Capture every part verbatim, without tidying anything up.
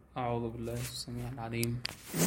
أعوذ بالله السميع العليم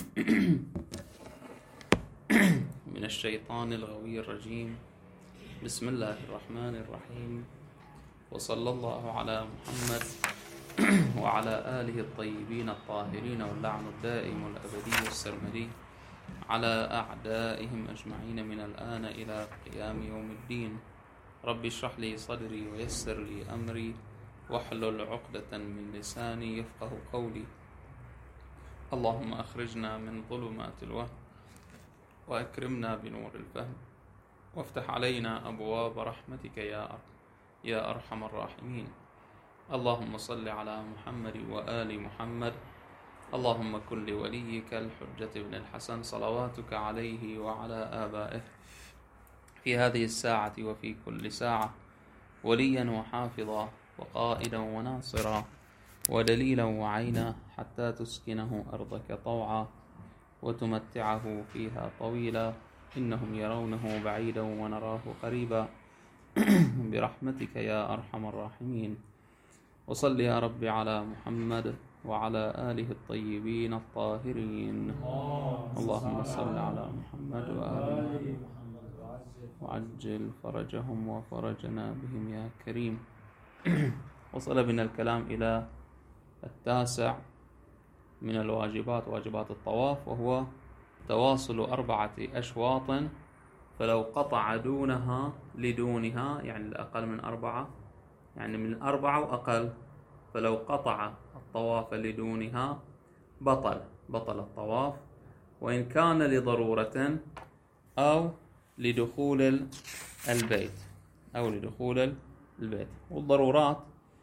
من الشيطان الغوي الرجيم. بسم الله الرحمن الرحيم، وصلى الله على محمد وعلى آله الطيبين الطاهرين، واللعن الدائم والأبدي السرمدي على أعدائهم أجمعين من الآن إلى قيام يوم الدين. رب اشرح لي صدري ويسر لي أمري واحلل عقدة من لساني يفقه قولي. اللهم أخرجنا من ظلمات الوهم وأكرمنا بنور الفهم وافتح علينا أبواب رحمتك يا يا أرحم الراحمين. اللهم صل على محمد وآل محمد. اللهم كن لوليك الحجة بن الحسن صلواتك عليه وعلى آبائه في هذه الساعة وفي كل ساعة وليا وحافظا وقائدا وناصرا ودليلا وعينا، حتى تسكنه أرضك طوعا وتمتعه فيها طويلا، إنهم يرونه بعيدا ونراه قريبا برحمتك يا أرحم الراحمين. وصل يا رب على محمد وعلى آله الطيبين الطاهرين. اللهم صل على محمد وآل محمد وعجل فرجهم وفرجنا بهم يا كريم. وصل بنا الكلام إلى التاسع من الواجبات، واجبات الطواف، وهو تواصل أربعة أشواط، فلو قطع دونها لدونها، يعني الأقل من أربعة، يعني من أربعة وأقل، فلو قطع الطواف لدونها بطل بطل الطواف، وإن كان لضرورة أو لدخول البيت أو لدخول البيت. والضرورات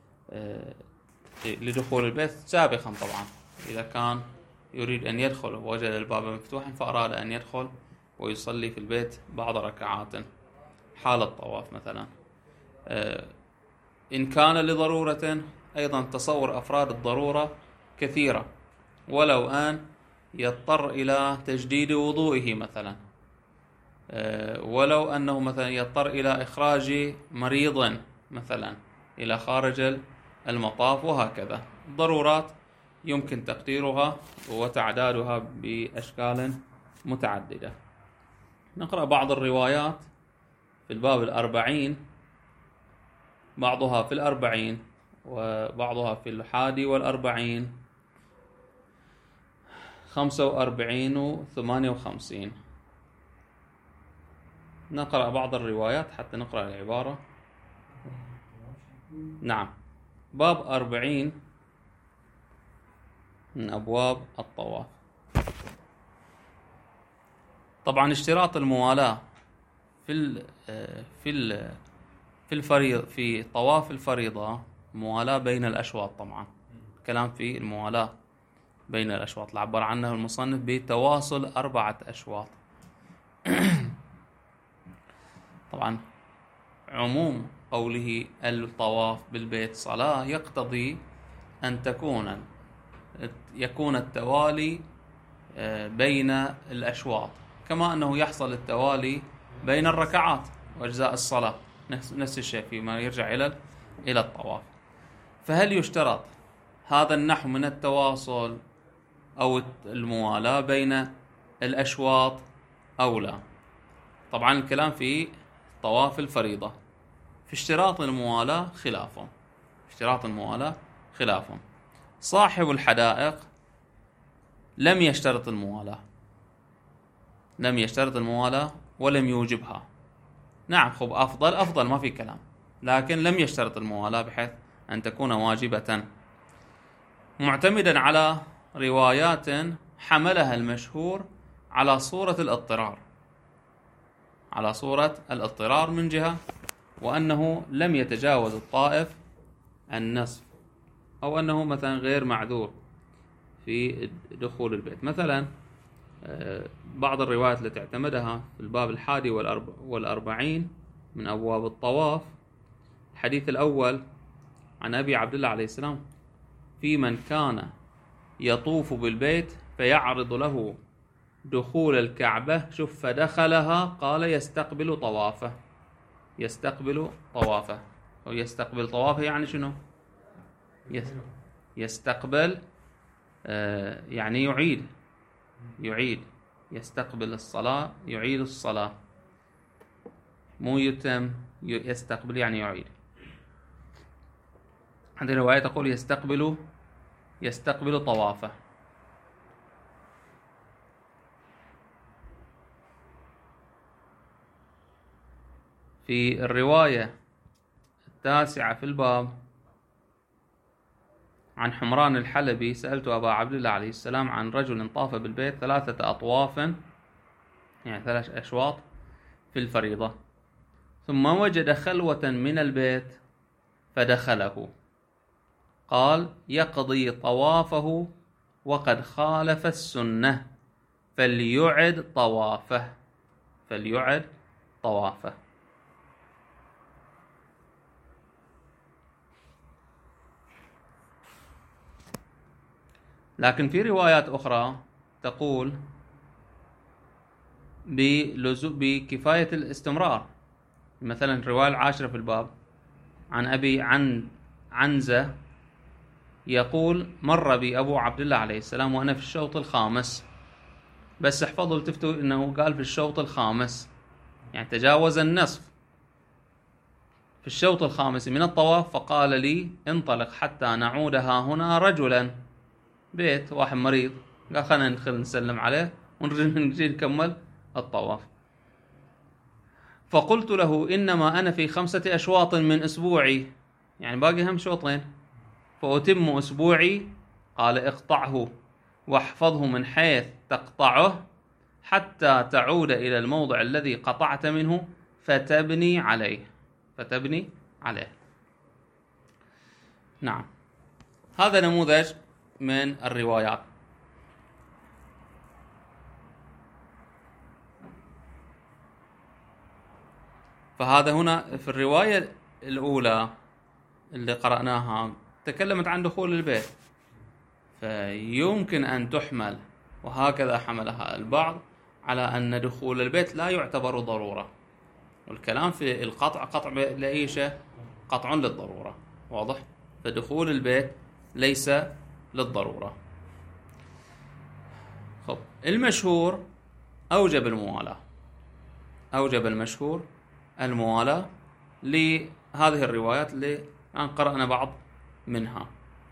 لدخول البيت سابقا طبعا، إذا كان يريد أن يدخل ووجد الباب مفتوحا فأراد أن يدخل ويصلي في البيت بعض ركعات حال الطواف مثلا. إن كان لضرورة أيضا تصور أفراد الضرورة كثيرة، ولو أن يضطر إلى تجديد وضوئه مثلا، ولو أنه مثلا يضطر إلى إخراج مريض مثلا إلى خارج المطاف، وهكذا. الضرورات يمكن تقديرها وتعدادها بأشكال متعددة. نقرأ بعض الروايات في الباب الأربعين، بعضها في الأربعين وبعضها في الحادي والأربعين، خمسة وأربعين وثمانية وخمسين. نقرأ بعض الروايات حتى نقرأ العبارة. نعم، باب أربعين من أبواب الطواف. طبعا اشتراط الموالاة في ال في ال في الفريض في طواف الفريضة موالاة بين الأشواط. طبعا كلام في الموالاة بين الأشواط، عبر عنه المصنف بتواصل أربعة أشواط. طبعا عموم قوله الطواف بالبيت صلاة يقتضي أن تكون يكون التوالي بين الأشواط، كما أنه يحصل التوالي بين الركعات وأجزاء الصلاة، نفس الشيء فيما يرجع إلى إلى الطواف. فهل يشترط هذا النحو من التواصل أو الموالاة بين الأشواط أو لا؟ طبعا الكلام في طواف الفريضة. في اشتراط الموالاة خلاف اشتراط الموالاة خلاف صاحب الحدائق لم يشترط الموالاة لم يشترط الموالاة ولم يوجبها. نعم، خب أفضل أفضل ما في كلام، لكن لم يشترط الموالاة بحيث أن تكون واجبة، معتمدا على روايات حملها المشهور على صورة الاضطرار على صورة الاضطرار من جهة، وأنه لم يتجاوز الطائف النصف، أو أنه مثلا غير معذور في دخول البيت. مثلا بعض الروايات التي اعتمدها في الباب الحادي والأربعين من أبواب الطواف، الحديث الأول عن أبي عبد الله عليه السلام في من كان يطوف بالبيت فيعرض له دخول الكعبة، شوف، فدخلها قال يستقبل طوافه يستقبل طوافه أو يستقبل طوافه يعني شنو؟ يستقبل يعني يعيد يعيد يستقبل الصلاة، يعيد الصلاة، مو يتم، يستقبل يعني يعيد. هذه الرواية تقول يستقبل يستقبل طوافه. في الرواية التاسعة في الباب عن حمران الحلبي: سألت أبا عبد الله عليه السلام عن رجل طاف بالبيت ثلاثة أطواف، يعني ثلاث أشواط في الفريضة، ثم وجد خلوة من البيت فدخله، قال: يقضي طوافه وقد خالف السنة فليعد طوافه فليعد طوافه. لكن في روايات أخرى تقول بكفاية الاستمرار. مثلا الرواية العاشرة في الباب عن أبي عن عنزة يقول: مر بي أبو عبد الله عليه السلام وأنا في الشوط الخامس. بس احفظوا التفتوا إنه قال في الشوط الخامس، يعني تجاوز النصف، في الشوط الخامس من الطواف، فقال لي: انطلق حتى نعودها هنا رجلا. بيت واحد مريض، قال: خلينا ندخل نسلم عليه ونجي نكمل الطواف. فقلت له: إنما أنا في خمسة أشواط من أسبوعي، يعني باقي هم شوطين، فأتم أسبوعي. قال: اقطعه واحفظه من حيث تقطعه حتى تعود إلى الموضع الذي قطعت منه فتبني عليه فتبني عليه. نعم، هذا نموذج من الروايات. فهذا هنا في الرواية الأولى اللي قرأناها تكلمت عن دخول البيت، فيمكن أن تحمل، وهكذا حملها البعض، على أن دخول البيت لا يعتبر ضرورة، والكلام في القطع قطع لأي شيء قطع للضرورة، واضح؟ فدخول البيت ليس للضرورة. خب، المشهور أوجب الموالاة، أوجب المشهور الموالاة لهذه الروايات اللي الآن قرأنا بعض منها.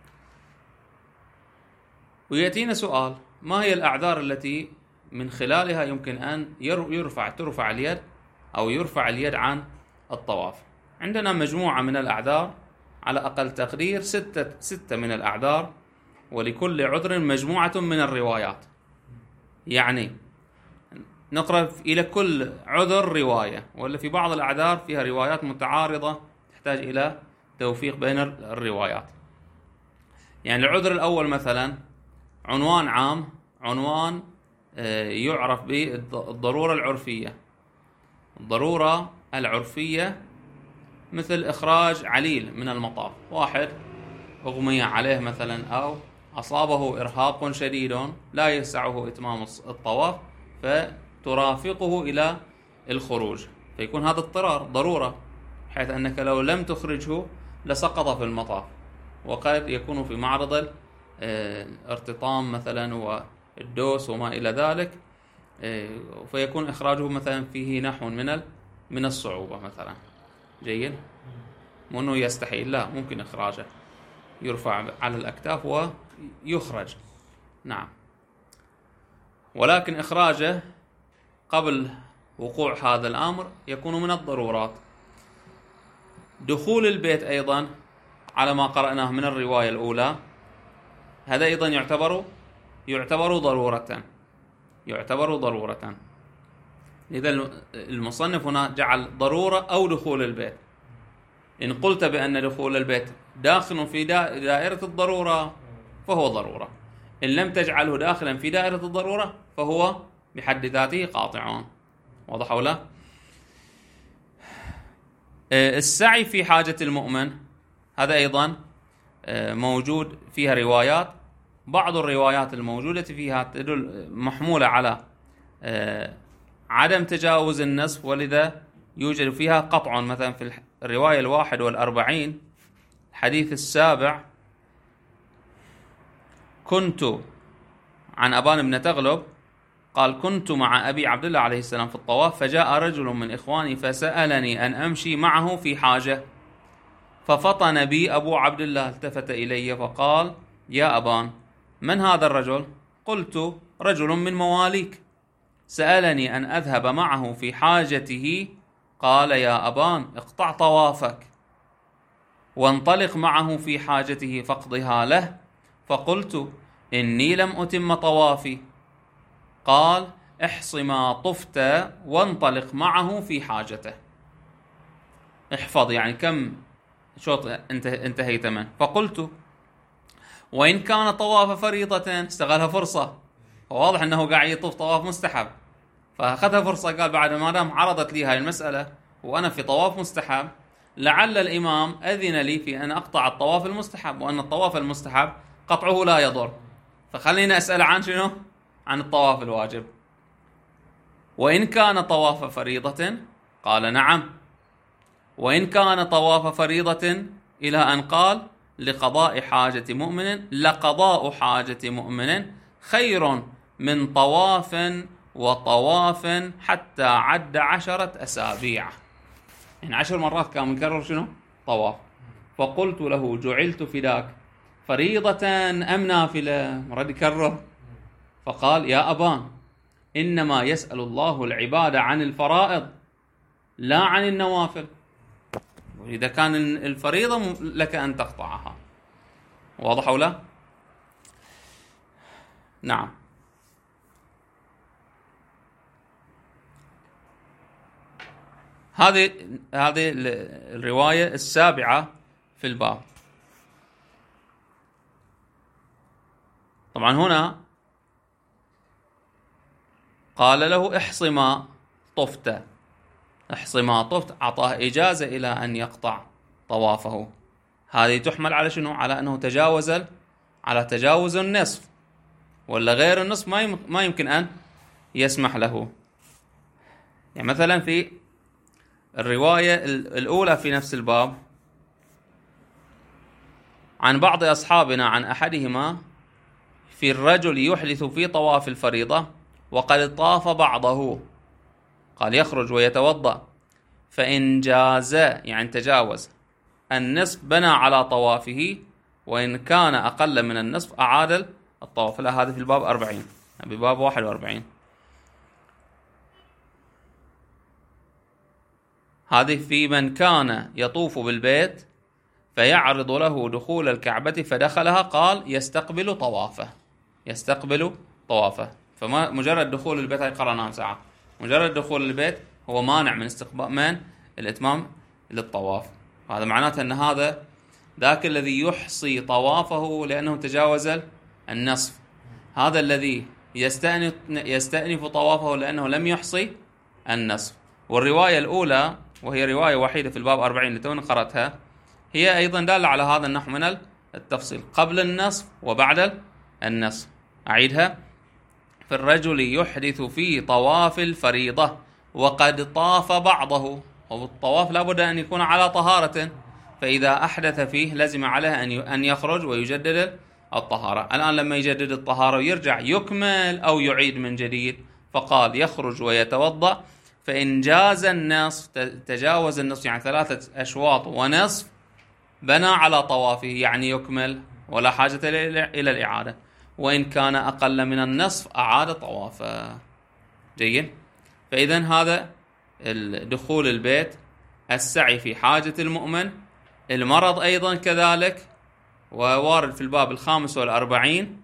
ويأتينا سؤال: ما هي الأعذار التي من خلالها يمكن أن يرفع ترفع اليد أو يرفع اليد عن الطواف؟ عندنا مجموعة من الأعذار، على أقل تقدير ستة, ستة من الأعذار، ولكل عذر مجموعة من الروايات. يعني نقرأ إلى كل عذر رواية، ولا في بعض الأعذار فيها روايات متعارضة تحتاج إلى توفيق بين الروايات. يعني العذر الأول مثلا عنوان عام، عنوان يعرف بالضرورة العرفية. الضرورة العرفية مثل إخراج عليل من المطاف، واحد أغمي عليه مثلا أو أصابه إرهاق شديد لا يسعه إتمام الطواف فترافقه إلى الخروج، فيكون هذا اضطرار ضرورة، حيث أنك لو لم تخرجه لسقط في المطاف، وقد يكون في معرض الارتطام مثلا والدوس وما إلى ذلك، فيكون إخراجه مثلا فيه نحو من من الصعوبة مثلا. جيد، مو أنه يستحيل، لا، ممكن إخراجه، يرفع على الأكتاف ويخرج. نعم، ولكن إخراجه قبل وقوع هذا الأمر يكون من الضرورات. دخول البيت أيضا على ما قرأناه من الرواية الأولى، هذا أيضا يعتبر يعتبر ضرورة يعتبر ضرورة إذا المصنف هنا جعل ضرورة أو دخول البيت. إن قلت بأن دخول البيت داخل في دائرة الضرورة فهو ضرورة، إن لم تجعله داخلا في دائرة الضرورة فهو بحد ذاته قاطع. واضح ولا؟ السعي في حاجة المؤمن هذا أيضا موجود فيها روايات. بعض الروايات الموجودة فيها تدل محمولة على عدم تجاوز النصف، ولذا يوجد فيها قطع. مثلا في الرواية الواحد والأربعين الحديث السابع كنت عن أبان بن تغلب قال كنت مع أبي عبد الله عليه السلام في الطواف، فجاء رجل من إخواني فسألني أن أمشي معه في حاجة، ففطن بي أبو عبد الله، التفت إلي فقال: يا أبان، من هذا الرجل؟ قلت: رجل من مواليك، سألني أن أذهب معه في حاجته. قال: يا أبان، اقطع طوافك وانطلق معه في حاجته فاقضها له. فقلت: إني لم أتم طوافي. قال: احص ما طفت وانطلق معه في حاجته. احفظ يعني كم شوط انت انتهيت منه. فقلت: وإن كان طواف فريضة. استغلها فرصة، واضح أنه قاعد يطوف طواف مستحب، فأخذها فرصة. قال: بعد ما دام عرضت لي هاي المسألة وأنا في طواف مستحب، لعل الإمام أذن لي في أن أقطع الطواف المستحب، وأن الطواف المستحب قطعه لا يضر، فخليني أسأل عن شنو؟ عن الطواف الواجب. وإن كان طواف فريضة. قال: نعم. وإن كان طواف فريضة، إلى أن قال: لقضاء حاجة مؤمن لقضاء حاجة مؤمن خير من طواف وطواف حتى عد عشرة أسابيع. يعني عشر مرات كان مكرر شنو؟ طواف. فقلت له: جعلت فداك، فريضة أم نافلة؟ مرد يكرر. فقال: يا أبان، إنما يسأل الله العباد عن الفرائض لا عن النوافل، وإذا كان الفريضة لك أن تقطعها. واضح أو لا؟ نعم. هذه هذه الرواية السابعة في الباب. طبعا هنا قال له: احص ما طفت. احص ما طفت، أعطاه إجازة إلى أن يقطع طوافه. هذه تحمل على شنو؟ على أنه تجاوز على تجاوز النصف، ولا غير النصف ما ما يمكن أن يسمح له. يعني مثلا في الرواية الأولى في نفس الباب عن بعض أصحابنا عن أحدهما في الرجل يحدث في طواف الفريضة وقد طاف بعضه، قال: يخرج ويتوضأ، فإن جاز يعني تجاوز النصف بنى على طوافه، وإن كان أقل من النصف أعاد الطواف. لا، هذا في الباب أربعين، بباب واحد وأربعين. هذه في من كان يطوف بالبيت فيعرض له دخول الكعبة فدخلها، قال: يستقبل طوافه، يستقبل طوافه. فما مجرد دخول البيت، هاي قرأناها ساعة، مجرد دخول البيت هو مانع من استقبال من الإتمام للطواف. هذا معناته أن هذا ذاك الذي يحصي طوافه لأنه تجاوز النصف، هذا الذي يستأنف, يستأنف طوافه لأنه لم يحصي النصف. والرواية الأولى، وهي رواية وحيدة في الباب أربعين اللي تونا قرأتها، هي أيضا دالة على هذا النحو من التفصيل، قبل النصف وبعد النصف. أعيدها: في الرجل يحدث في طواف الفريضة وقد طاف بعضه، والطواف لابد أن يكون على طهارة، فإذا أحدث فيه لزم عليه أن يخرج ويجدد الطهارة. الآن لما يجدد الطهارة ويرجع يكمل أو يعيد من جديد، فقال: يخرج ويتوضأ، فإن جاز النصف، تجاوز النصف يعني ثلاثة أشواط ونصف، بنى على طوافه يعني يكمل ولا حاجة إلى الإعادة، وإن كان أقل من النصف أعاد طوافه. جيد. فإذن هذا دخول البيت، السعي في حاجة المؤمن، المرض أيضا كذلك، ووارد في الباب الخامس والأربعين،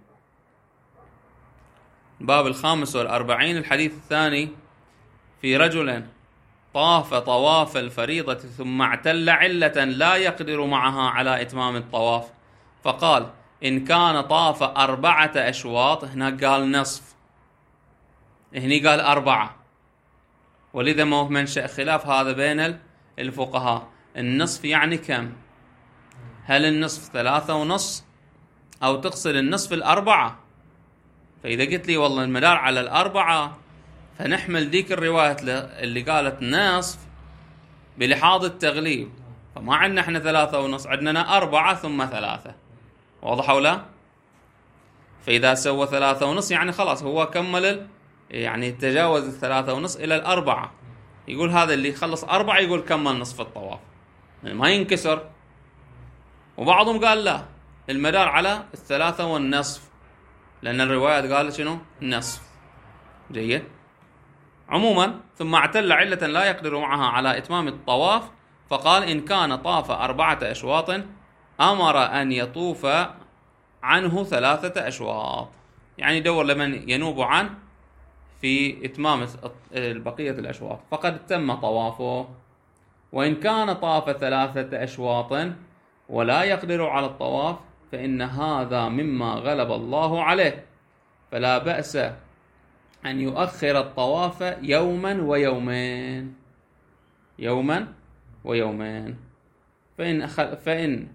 الباب الخامس والأربعين الحديث الثاني في رجل طاف طواف الفريضة ثم اعتل علة لا يقدر معها على إتمام الطواف، فقال: إن كان طاف أربعة أشواط، هنا قال نصف، هني قال أربعة، ولذا ما هو منشأ خلاف هذا بين الفقهاء. النصف يعني كم؟ هل النصف ثلاثة ونص أو تقصد النصف الأربعة؟ فإذا قلت لي والله المدار على الأربعة، فنحمل ذيك الرواية اللي قالت نصف بلحاظ التغليب، فما عندنا احنا ثلاثة ونص، عندنا أربعة ثم ثلاثة. واضح أو لا؟ فإذا سوى ثلاثة ونص يعني خلاص هو كمل، يعني تجاوز الثلاثة ونص إلى الأربعة، يقول هذا اللي يخلص أربعة يقول كمل نصف الطواف، يعني ما ينكسر. وبعضهم قال لا، المدار على الثلاثة والنصف، لأن الروايات قالت شنو؟ نصف. جيد. عموما ثم اعتل علة لا يقدر معها على إتمام الطواف، فقال إن كان طاف أربعة أشواط أمر أن يطوف عنه ثلاثة أشواط، يعني دور لمن ينوب عنه في إتمام بقية الأشواط فقد تم طوافه. وإن كان طاف ثلاثة أشواط ولا يقدر على الطواف فإن هذا مما غلب الله عليه، فلا بأس أن يؤخر الطواف يوما ويومين، يوما ويومين. فإن فإن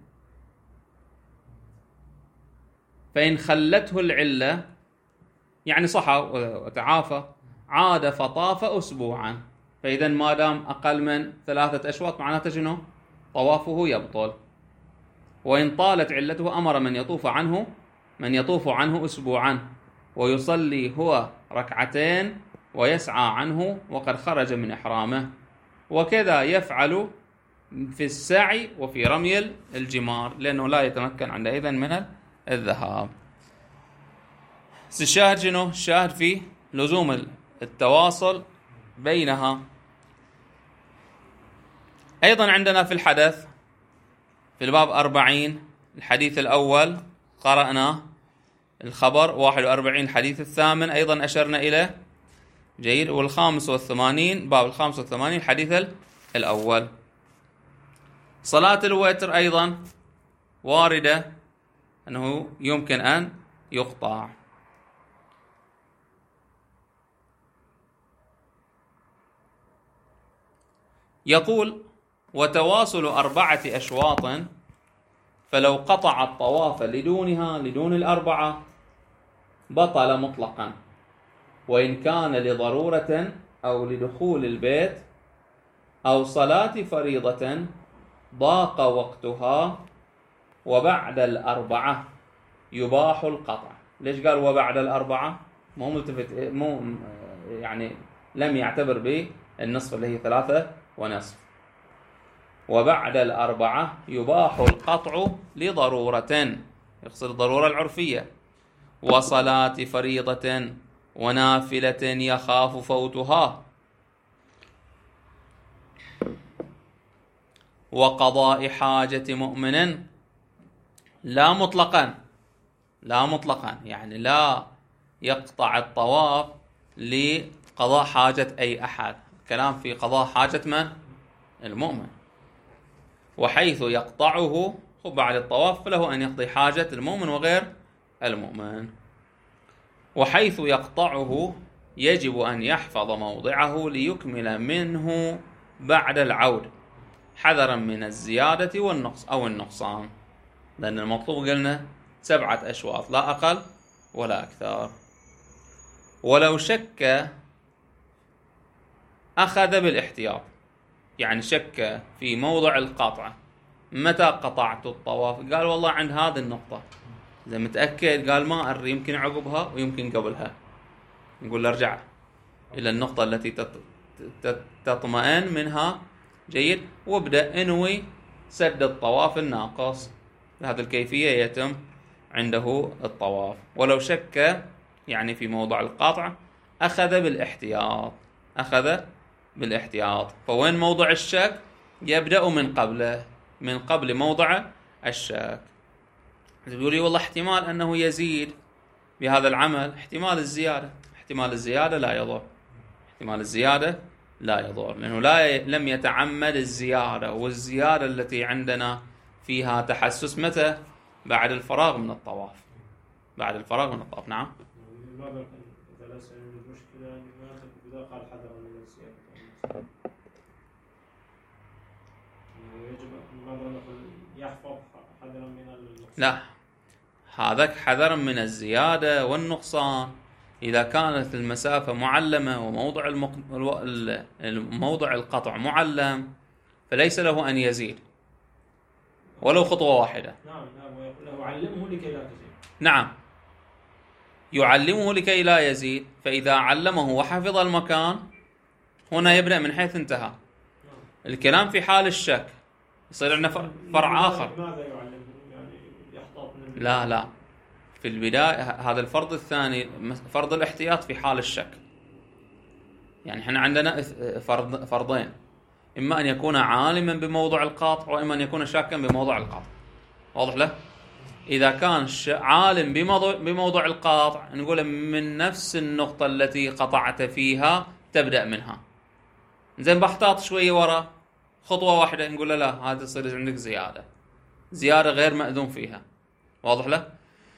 فإن خلته العلة، يعني صحى وتعافى، عاد فطاف أسبوعا. فإذا ما دام أقل من ثلاثة أشواط معناته شنو؟ طوافه يبطل. وإن طالت علته أمر من يطوف عنه من يطوف عنه أسبوعا ويصلي هو ركعتين ويسعى عنه وقد خرج من إحرامه، وكذا يفعل في السعي وفي رمي الجمار، لأنه لا يتمكن عندئذ من الذهاب. الشاهد شنو؟ الشاهد في لزوم التواصل بينها. أيضا عندنا في الحدث في الباب أربعين الحديث الأول قرأنا الخبر، واحد وأربعين الحديث الثامن أيضا أشرنا إليه. جيد. والخامس والثمانين باب الخامس والثمانين الحديث الأول. صلاة الوتر أيضا واردة أنه يمكن أن يقطع. يقول وتواصل أربعة أشواط، فلو قطع الطواف لدونها لدون الأربعة بطل مطلقا، وإن كان لضرورة أو لدخول البيت أو صلاة فريضة ضاق وقتها، وبعد الأربعة يباح القطع. ليش قال وبعد الأربعة؟ مو ملتفت، مو يعني لم يعتبر بالنصف اللي هي ثلاثة ونصف. وبعد الأربعة يباح القطع لضرورة، يقصد الضرورة العرفية، وصلاة فريضة ونافلة يخاف فوتها، وقضاء حاجة مؤمن لا مطلقا، لا مطلقا يعني لا يقطع الطواف لقضاء حاجة أي أحد، كلام في قضاء حاجة من؟ المؤمن. وحيث يقطعه بعد الطواف فله أن يقضي حاجة المؤمن وغير المؤمن. وحيث يقطعه يجب أن يحفظ موضعه ليكمل منه بعد العود، حذرا من الزيادة والنقص أو النقصان، لأن المطلوب قلنا سبعة أشواط لا أقل ولا أكثر. ولو شك أخذ بالاحتياط، يعني شك في موضع القطع، متى قطعت الطواف؟ قال والله عند هذه النقطة، إذا متأكد قال ما أدري يمكن عقبها ويمكن قبلها، نقول له ارجع إلى النقطة التي تطمئن منها. جيد. وابدأ انوي سد الطواف الناقص، بهذه الكيفية يتم عنده الطواف. ولو شك يعني في موضع القطع أخذ بالاحتياط، أخذ بالاحتياط. فوين موضع الشك؟ يبدأ من قبله، من قبل موضع الشك. يقول لي والله احتمال أنه يزيد بهذا العمل، احتمال الزيادة، احتمال الزيادة لا يضر، احتمال الزيادة لا يضر، لأنه لا لم يتعمد الزيادة، والزيادة التي عندنا فيها تحسس متى؟ بعد الفراغ من الطواف، بعد الفراغ من الطواف. نعم. لماذا إذا ليس يوجد مشكلة لماذا قال حذر من الزيادة؟ يجب لماذا نقول يحفظ حذرا من النقصان؟ لا، هذاك حذرا من الزيادة والنقصان. إذا كانت المسافة معلمة وموضع المق... موضع القطع معلم فليس له أن يزيد ولو خطوة واحدة. نعم نعم، ويقول له علمه لكي لا تزيد. نعم، يعلمه لكي لا يزيد، فإذا علمه وحفظ المكان هنا يبدأ من حيث انتهى. الكلام في حال الشك يصير عندنا فرع آخر. ماذا يعلمه؟ يعني يحتاط من لا لا في البداية هذا الفرض الثاني فرض الاحتياط في حال الشك. يعني احنا عندنا فرض فرضين، إما أن يكون عالما بموضوع القاطع وإما أن يكون شاكا بموضوع القاطع. واضح له؟ إذا كان عالم بموضوع, بموضوع القاطع نقول من نفس النقطة التي قطعت فيها تبدأ منها. زين بحتاط شوية ورا خطوة واحدة نقول له لا هذا يصير عندك زيادة زيادة غير مأذون فيها. واضح له؟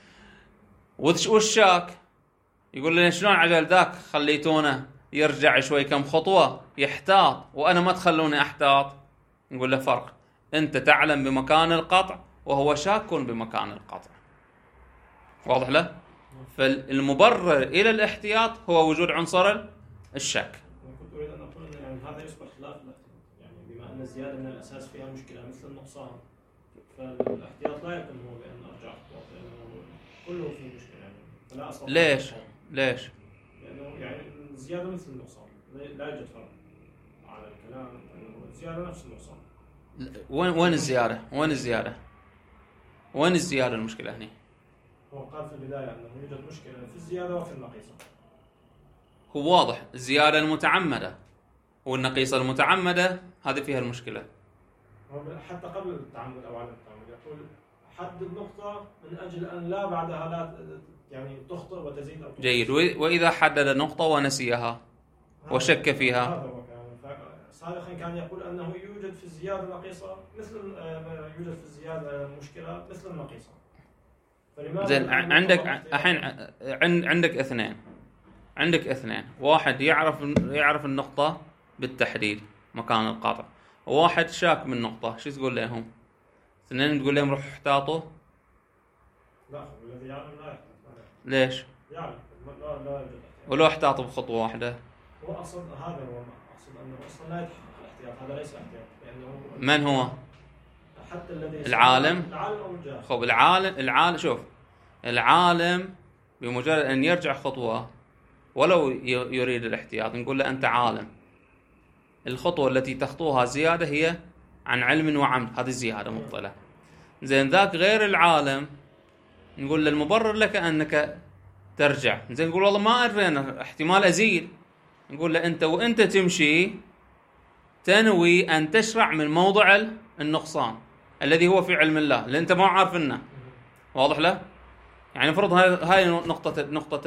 والشاك يقول لنا شلون عجل ذاك خليتونه يرجع شوي كم خطوة يحتاط وأنا ما تخلوني أحتاط. نقول له فرق، أنت تعلم بمكان القطع وهو شاك بمكان القطع. واضح له؟ فالمبرر إلى الاحتياط هو وجود عنصر الشك. كنت أريد أن أقول أن يعني هذا يصبح خلاف الاحتياط، يعني بما أن الزيادة من الأساس فيها مشكلة مثل النقصان، فالاحتياط لا يكون هو بأن أرجع خطوات لأنه كله فيه مشكلة يعني. فلا أصل ليش؟ ليش؟ لأنه يعني الزيادة مثل النقصان، لا يوجد فرق على الكلام أنه الزيادة نفس النقصان. وين وين الزيادة؟ وين الزيادة؟ وين الزيادة المشكلة هنا؟ هو قال في البداية أنه يوجد مشكلة في الزيادة وفي النقيصة. هو واضح الزيادة المتعمدة والنقيصة المتعمدة هذه فيها المشكلة. حتى قبل التعمد أو عدم التعمد يقول حدد نقطة من أجل أن لا بعدها لا يعني تخطئ وتزيد أو تخطئ. جيد. وإذا حدد نقطة ونسيها وشك فيها. هذا هو كان سابقا كان يقول أنه يوجد في الزيادة نقيصة مثل يوجد في الزيادة مشكلة مثل النقيصة. زين عندك الحين عندك اثنين عندك اثنين واحد يعرف يعرف النقطة بالتحديد مكان القاطع، وواحد شاك من النقطة. شو تقول لهم؟ اثنين تقول لهم روح احتاطوا؟ لا الذي يعلم لا يحتاط. ليش؟ يعلم لا لا ولو احتاطوا بخطوة واحدة؟ هو أصلا هذا هو أقصد أنه أصلا لا يتحقق الاحتياط، هذا ليس احتياط لأنه من هو؟ حتى الذي العالم. العالم أو الجاهل. خب العالم العالم شوف العالم بمجرد أن يرجع خطوة ولو يريد الاحتياط نقول له أنت عالم، الخطوة التي تخطوها زيادة هي عن علم وعمد، هذه زيادة مبطلة. زين ذاك غير العالم نقول له المبرر لك أنك ترجع. زين نقول والله ما أدري أنا احتمال أزيد، نقول له أنت وأنت تمشي تنوي أن تشرع من موضع النقصان الذي هو في علم الله اللي أنت ما عارفنه. واضح له؟ يعني فرض هاي نقطة نقطة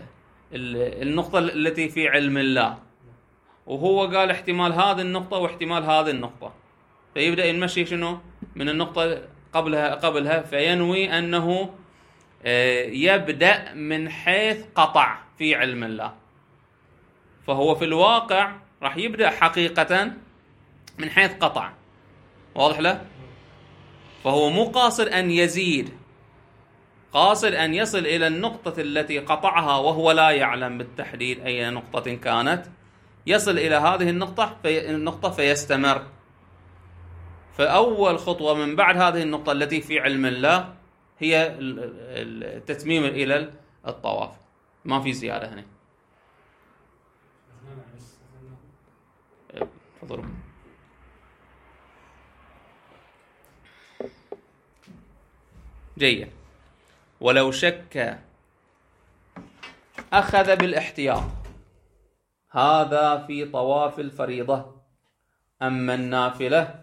النقطة التي في علم الله، وهو قال احتمال هذه النقطة واحتمال هذه النقطة، فيبدأ يمشي شنو من النقطة قبلها قبلها فينوي أنه يبدأ من حيث قطع في علم الله، فهو في الواقع راح يبدأ حقيقة من حيث قطع. واضح له؟ فهو مو قاصد أن يزيد، قاصد أن يصل إلى النقطة التي قطعها وهو لا يعلم بالتحديد أي نقطة كانت، يصل إلى هذه النقطة في النقطة فيستمر. فأول خطوة من بعد هذه النقطة التي في علم الله هي التتميم إلى الطواف، ما في زيادة هنا. تفضلوا. جيد. ولو شك أخذ بالاحتياط، هذا في طواف الفريضة. أما النافلة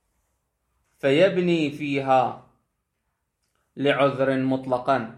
فيبني فيها لعذر مطلقا.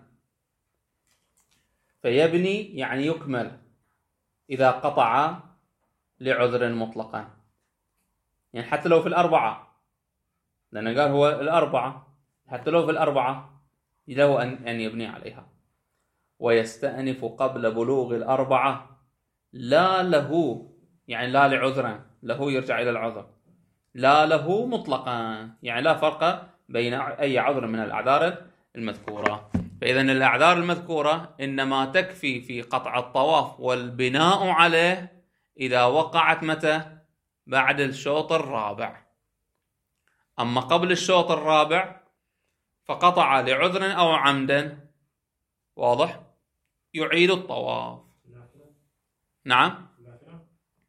فيبني يعني يكمل إذا قطع لعذر مطلقا، يعني حتى لو في الأربعة، لأنه قال هو الأربعة، حتى لو في الأربعة له أن يبني عليها. ويستأنف قبل بلوغ الأربعة، لا له يعني لا لعذر، له يرجع إلى العذر، لا له مطلقا يعني لا فرق بين أي عذر من الأعذار المذكورة. فإذا الأعذار المذكورة إنما تكفي في قطع الطواف والبناء عليه إذا وقعت متى؟ بعد الشوط الرابع. أما قبل الشوط الرابع فقطع لعذر أو عمدا، واضح؟ يعيد الطواف. النافلة نعم النافلة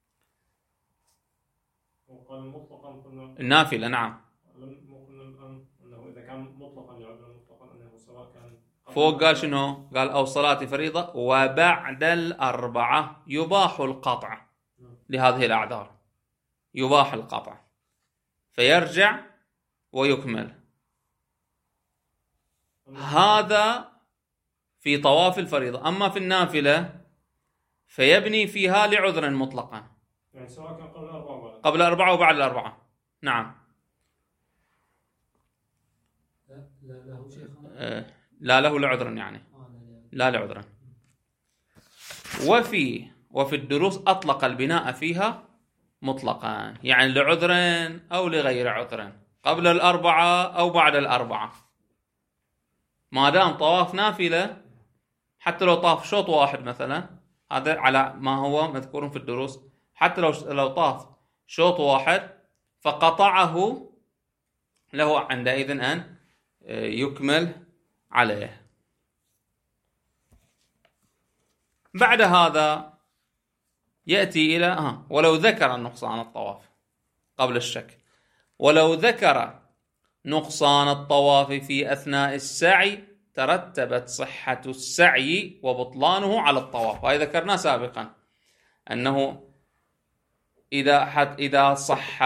وقال مطلقا قلنا النافلة. نعم مو قلنا الآن أنه إذا كان مطلقا يعد مطلقا أنه سواء كان فوق قال شنو؟ قال أو صلاة فريضة وبعد الأربعة يباح القطع لهذه الأعذار، يباح القطع فيرجع ويكمل. هذا في طواف الفريضة. أما في النافلة فيبني فيها لعذر مطلقا، يعني سواء كان قبل الأربعة وبعد قبل الأربعة وبعد الأربعة. نعم. لا لا له شيخنا. آه، لا له لعذر يعني آه لا لعذر. وفي وفي الدروس أطلق البناء فيها مطلقا، يعني لعذر أو لغير عذر، قبل الأربعة أو بعد الأربعة، ما دام طواف نافلة حتى لو طاف شوط واحد مثلا، هذا على ما هو مذكور في الدروس، حتى لو لو طاف شوط واحد فقطعه له عندئذ أن يكمل عليه. بعد هذا يأتي إلى ها ولو ذكر نقصان الطواف قبل الشك، ولو ذكر نقصان الطواف في أثناء السعي ترتبت صحة السعي وبطلانه على الطواف. وهذا ذكرناه سابقا أنه إذا حت إذا صح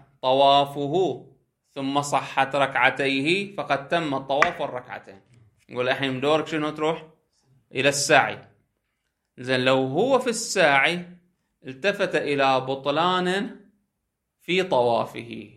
طوافه ثم صحت ركعتيه فقد تم الطواف والركعتين. يقول الحين دورك شنو؟ تروح إلى السعي. زين لو هو في الساعي التفت إلى بطلان في طوافه،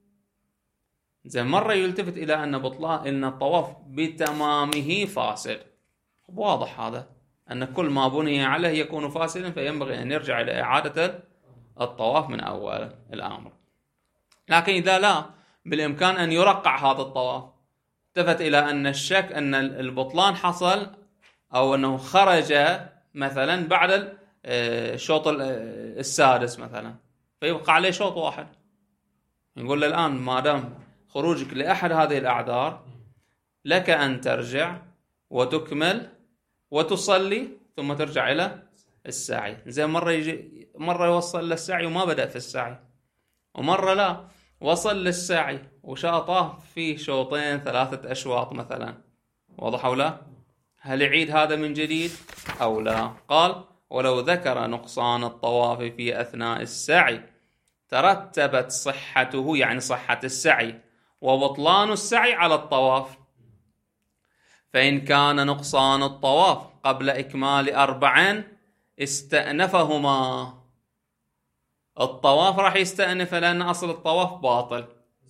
زين مرة يلتفت إلى أن بطلان إن الطواف بتمامه فاسد، واضح هذا أن كل ما بني عليه يكون فاسدا، فينبغي أن يرجع إلى إعادة الطواف من أول الأمر. لكن إذا لا بالإمكان أن يرقع هذا الطواف، التفت إلى أن الشك أن البطلان حصل أو أنه خرج مثلا بعد الشوط السادس مثلا، فيبقى عليه شوط واحد. نقول له الآن ما دام خروجك لأحد هذه الأعذار لك أن ترجع وتكمل وتصلي ثم ترجع إلى السعي. زي مرة يجي مرة يوصل للسعي وما بدأ في السعي، ومرة لا وصل للسعي وشاطه فيه شوطين ثلاثة أشواط مثلا، واضح أو لا؟ هل يعيد هذا من جديد أو لا؟ قال ولو ذكر نقصان الطواف في أثناء السعي ترتبت صحته، يعني صحة السعي وبطلان السعي على الطواف. فإن كان نقصان الطواف قبل إكمال أربع استأنفهما، الطواف راح يستأنفه لأن أصل الطواف باطل،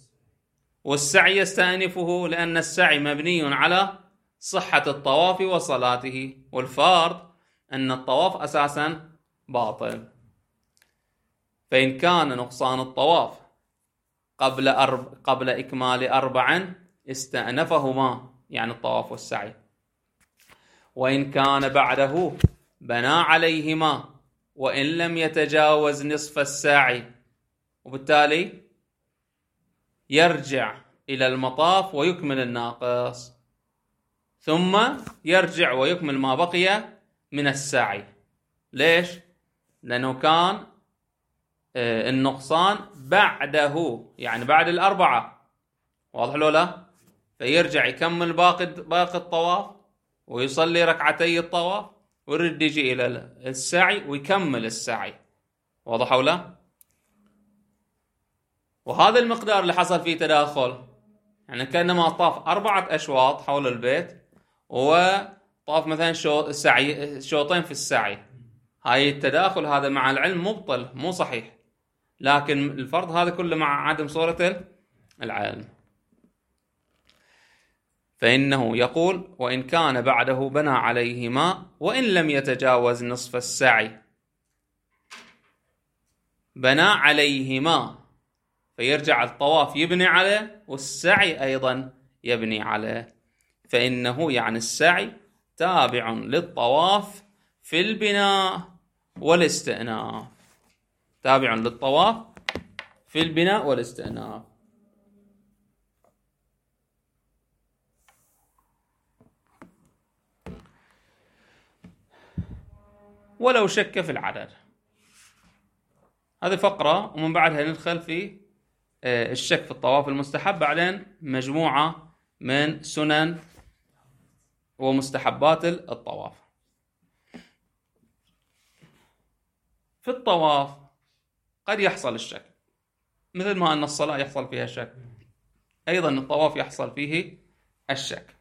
والسعي يستأنفه لأن السعي مبني على صحة الطواف وصلاته، والفرض أن الطواف أساسا باطل. فإن كان نقصان الطواف قبل أرب... قبل إكمال أربع استأنفهما، يعني الطواف والسعي. وإن كان بعده بنى عليهما وإن لم يتجاوز نصف الساعي، وبالتالي يرجع إلى المطاف ويكمل الناقص، ثم يرجع ويكمل ما بقي من السعي. ليش؟ لأنه كان النقصان بعده، يعني بعد الأربعة، واضح له لا؟ فيرجع يكمل باقي باقي الطواف ويصلي ركعتي الطواف ويرد يجي إلى السعي ويكمل السعي، واضح أو لا؟ وهذا المقدار اللي حصل فيه تداخل، يعني كأنما طاف أربعة أشواط حول البيت وطاف مثلا شوط السعي شوطين في السعي، هاي التداخل هذا مع العلم مبطل مو صحيح، لكن الفرض هذا كله مع عدم صورة العلم. فإنه يقول وإن كان بعده بنى عليهما وإن لم يتجاوز نصف السعي، بنى عليهما فيرجع الطواف يبني عليه والسعي أيضا يبني عليه، فإنه يعني السعي تابع للطواف في البناء والاستئناف، تابع للطواف في البناء والاستئناف. ولو شك في العدد. هذه فقرة، ومن بعدها ندخل في الشك في الطواف المستحب، بعدين مجموعة من سنن ومستحبات الطواف. في الطواف قد يحصل الشك، مثل ما أن الصلاة يحصل فيها الشك، أيضا الطواف يحصل فيه الشك.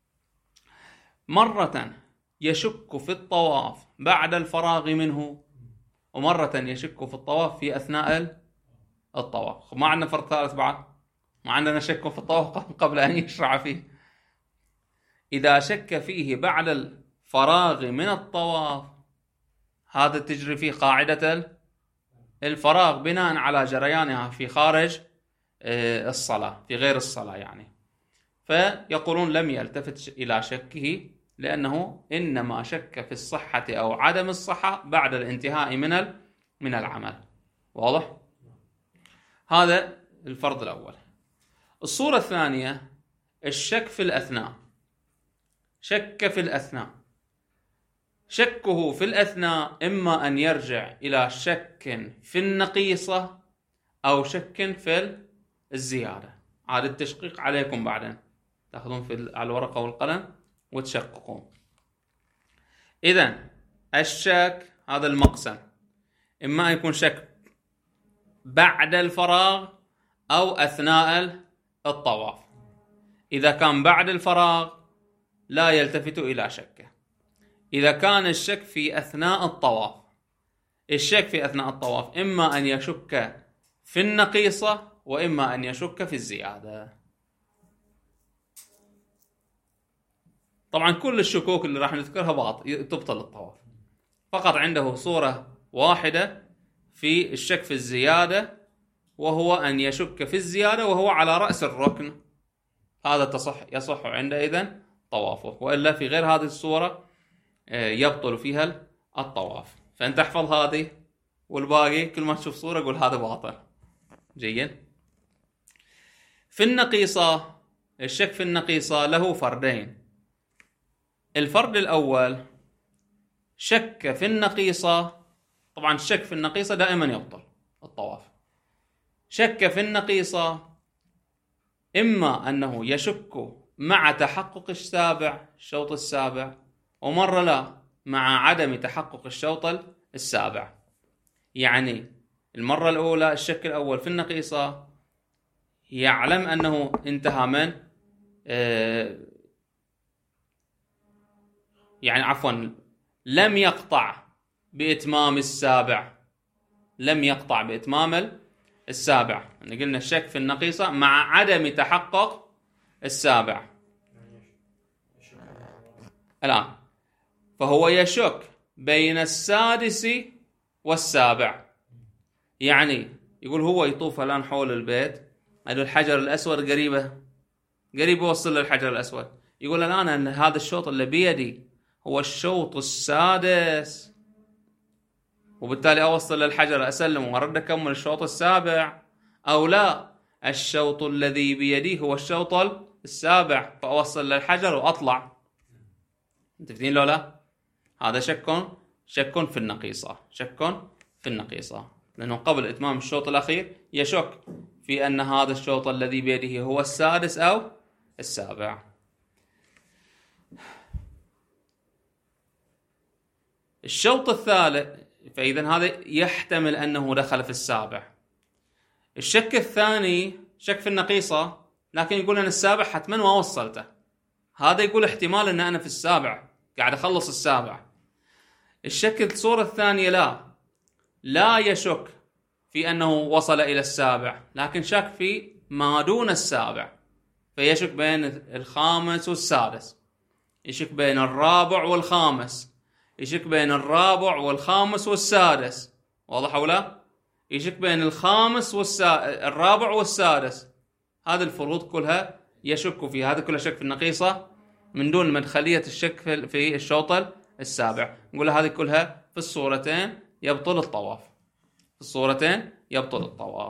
مرة يشك في الطواف بعد الفراغ منه، ومرة يشك في الطواف في أثناء الطواف. ما عندنا فرق ثالث بعد، ما عندنا شك في الطواف قبل أن يشرع فيه. إذا شك فيه بعد الفراغ من الطواف، هذا تجري فيه قاعدة الفراغ بناء على جريانها في خارج الصلاة، في غير الصلاة يعني. فيقولون لم يلتفت إلى شكه، لأنه إنما شك في الصحة أو عدم الصحة بعد الانتهاء من من العمل. واضح؟ هذا الفرض الأول. الصورة الثانية الشك في الأثناء. شك في الأثناء، شكه في الأثناء إما أن يرجع إلى شك في النقيصة أو شك في الزيادة. عاد التشقيق عليكم بعدين، تأخذون في على الورقة والقلم وتشققون. إذن الشك هذا المقسم، إما يكون شك بعد الفراغ أو أثناء الطواف. إذا كان بعد الفراغ لا يلتفت إلى شكه. إذا كان الشك في أثناء الطواف، الشك في أثناء الطواف إما أن يشك في النقيصة وإما أن يشك في الزيادة. طبعا كل الشكوك اللي راح نذكرها باطل، تبطل الطواف. فقط عنده صورة واحدة في الشك في الزيادة، وهو أن يشك في الزيادة وهو على رأس الركن، هذا تصح يصح عندئذ طوافه، وإلا في غير هذه الصورة يبطل فيها الطواف. فأنت احفظ هذه، والباقي كل ما تشوف صورة قول هذا باطل. جيد. في النقيصة، الشك في النقيصة له فردين. الفرد الأول شك في النقيصة، طبعا الشك في النقيصة دائما يبطل الطواف. شك في النقيصة إما أنه يشك مع تحقق السابع، الشوط السابع، ومرة لا مع عدم تحقق الشوط السابع. يعني المرة الأولى الشك الأول في النقيصة يعلم أنه انتهى من آه يعني عفوا لم يقطع بإتمام السابع، لم يقطع بإتمام السابع. يعني قلنا الشك في النقيصة مع عدم تحقق السابع. الآن فهو يشك بين السادس والسابع، يعني يقول هو يطوف الآن حول البيت، هذا الحجر الأسود قريبة قريب يوصل للحجر الأسود، يقول الآن أن هذا الشوط اللي بيدي هو الشوط السادس، وبالتالي أوصل للحجر أسلم وأرد أكمل الشوط السابع، أو لا الشوط الذي بيدي هو الشوط السابع فأوصل للحجر وأطلع. متفقين لو لا؟ هذا شك شك في النقيصة، شك في النقيصة، لأنه قبل إتمام الشوط الأخير يشك في أن هذا الشوط الذي بيده هو السادس أو السابع. الشوط الثالث، فإذا هذا يحتمل أنه دخل في السابع. الشك الثاني شك في النقيصة، لكن يقول أن السابع حتما ما وصلته، هذا يقول احتمال أن أنا في السابع قاعد أخلص السابع. الشك الصورة الثانية لا لا يشك في أنه وصل إلى السابع، لكن شك في ما دون السابع، فيشك بين الخامس والسادس، يشك بين الرابع والخامس، يشك بين الرابع والخامس والسادس. واضح ولا؟ يشك بين الخامس والسا... الرابع والسادس. هذه الفروض كلها يشك فيها، هذا كله شك في النقيصة من دون مدخلية الشك في الشوط السابع. نقول هذه كلها في الصورتين يبطل الطواف، في الصورتين يبطل الطواف.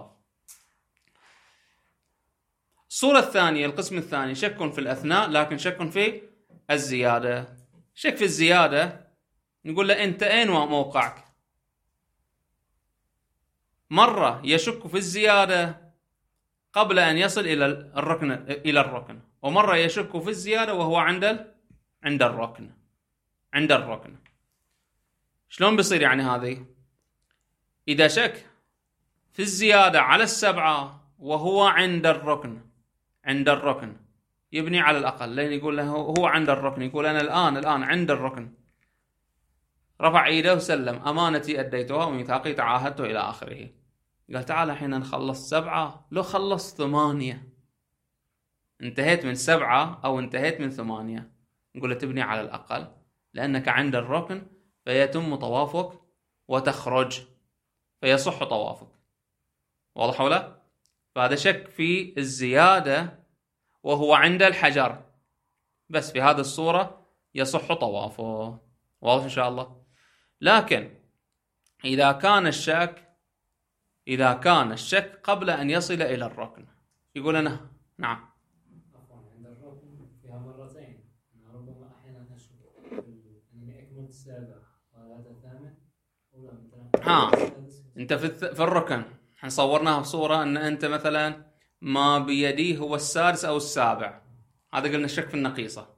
الصورة الثانية، القسم الثاني شك في الأثناء لكن شك في الزيادة. شك في الزيادة نقول له أنت أين موقعك؟ مرة يشك في الزيادة قبل أن يصل إلى الركن إلى الركن، ومرة يشك في الزيادة وهو عند عند الركن عند الركن. شلون بيصير يعني هذه؟ إذا شك في الزيادة على السبعة وهو عند الركن عند الركن يبني على الأقل، لأن يقول له هو عند الركن، يقول أنا الآن الآن عند الركن، رفع ايده وسلم، أمانتي أديتها وميثاقي تعاهدته إلى آخره. قال تعال الحين نخلص سبعة، لو خلص ثمانية، انتهيت من سبعة أو انتهيت من ثمانية، نقول له تبني على الأقل لأنك عند الركن، فيتم طوافك وتخرج فيصح طوافك. واضح ولا؟ فهذا شك في الزيادة وهو عند الحجر، بس في هذه الصورة يصح طوافه. واضح إن شاء الله؟ لكن إذا كان الشك إذا كان الشك قبل أن يصل إلى الركن، يقول أنا نعم عفوا عند الركن فيها مرتين، ربما أحيانا أشك أنني أكملت السابع وهذا الثامن، ولا مثلا ها أنت في الث... في الركن، احنا صورناها بصورة أن أنت مثلا ما بيديه هو السادس أو السابع، هذا قلنا الشك في النقيصة.